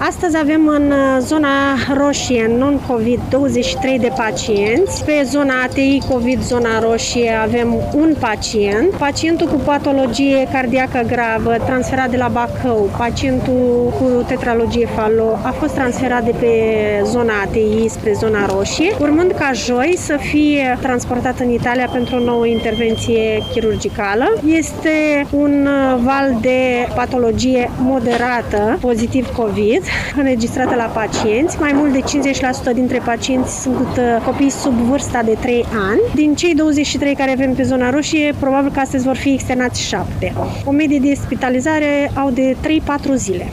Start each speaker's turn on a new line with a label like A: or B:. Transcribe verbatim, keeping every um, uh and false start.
A: Astăzi avem în zona roșie, non-COVID, douăzeci și trei de pacienți. Pe zona A T I COVID, zona roșie, avem un pacient. Pacientul cu patologie cardiacă gravă, transferat de la Bacău, pacientul cu tetralogie Fallot, a fost transferat de pe zona A T I spre zona roșie, urmând ca joi să fie transportat în Italia pentru o nouă intervenție chirurgicală. Este un val de patologie moderată, pozitiv COVID, înregistrată la pacienți. Mai mult de cincizeci la sută dintre pacienți sunt copii sub vârsta de trei ani. Din cei douăzeci și trei care avem pe zona roșie, probabil că astăzi vor fi externați șapte. O medie de spitalizare au de trei patru zile.